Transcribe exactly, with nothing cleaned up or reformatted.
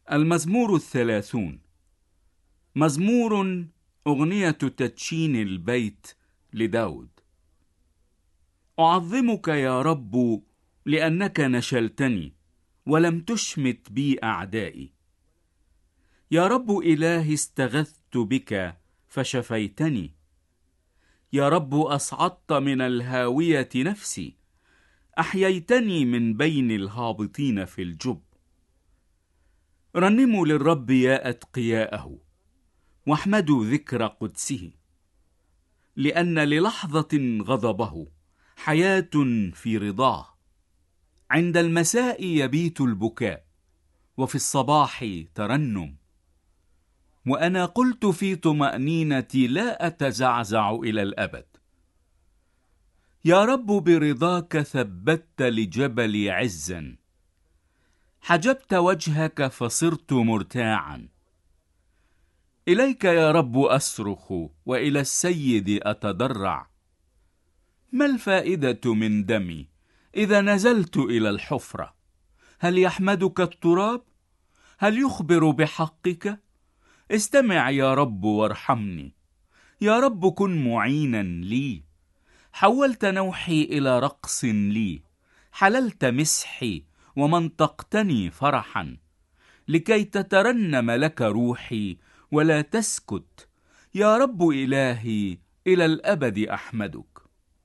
المزمور الثلاثون، مزمور أغنية تدشين البيت لداود. أعظمك يا رب لأنك نشلتني ولم تشمت بي أعدائي. يا رب إلهي استغثت بك فشفيتني. يا رب أصعدت من الهاوية نفسي، أحييتني من بين الهابطين في الجب. رنموا للرب يا أتقياءه، واحمدوا ذكر قدسه، لأن للحظة غضبه حياة في رضاه. عند المساء يبيت البكاء، وفي الصباح ترنم. وأنا قلت في طمأنينتي لا أتزعزع إلى الأبد. يا رب برضاك ثبت لجبلي عزا، حجبت وجهك فصرت مرتاعا. إليك يا رب أصرخ، وإلى السيد أتضرع. ما الفائدة من دمي إذا نزلت إلى الحفرة؟ هل يحمدك التراب؟ هل يخبر بحقك؟ استمع يا رب وارحمني. يا رب كن معينا لي. حولت نوحي إلى رقص لي، حللت مسحي ومنطقتني فرحا، لكي تترنم لك روحي ولا تسكت. يا رب إلهي إلى الأبد أحمدك.